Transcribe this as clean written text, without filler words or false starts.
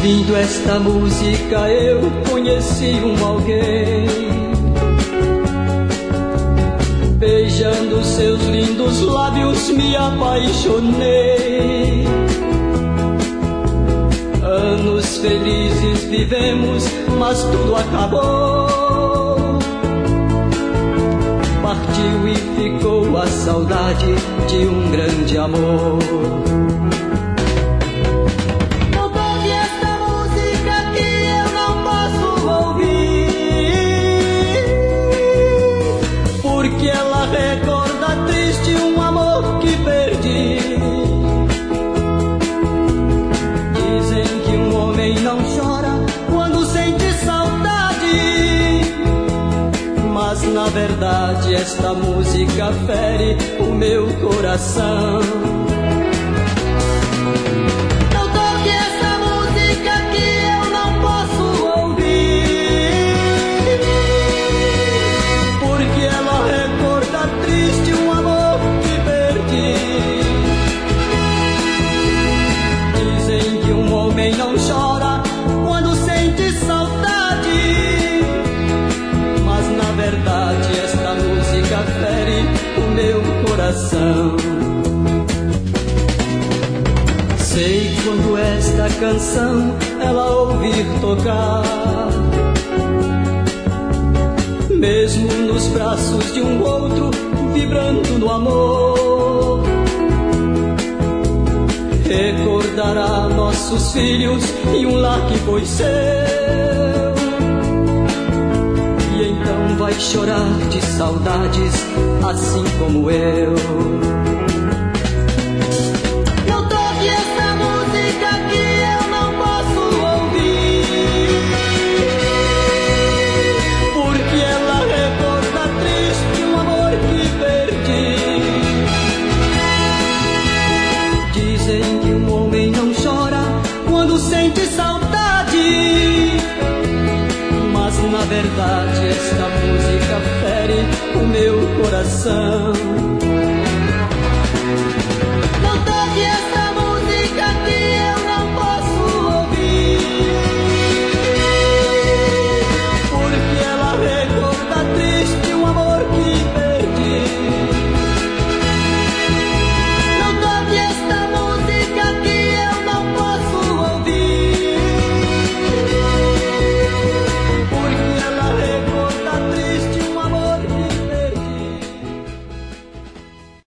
Ouvindo esta música eu conheci alguém, beijando seus lindos lábios me apaixonei. Anos felizes vivemos, mas tudo acabou. Partiu e ficou a saudade de um grande amor. Porque ela recorda triste um amor que perdi. Dizem que um homem não chora quando sente saudade, mas na verdade esta música fere o meu coração. Não chora quando sente saudade, mas na verdade esta música fere o meu coração. Sei quando esta canção ela ouvir tocar, mesmo nos braços de um outro, vibrando no amor, recordará nossos filhos e um lar que foi seu. E então vai chorar de saudades, assim como eu. Não toque essa música que eu não posso ouvir, porque ela recorda triste um amor que perdi. Dizem que um homem não chora quando sente saudade, mas na verdade esta música fere o meu coração.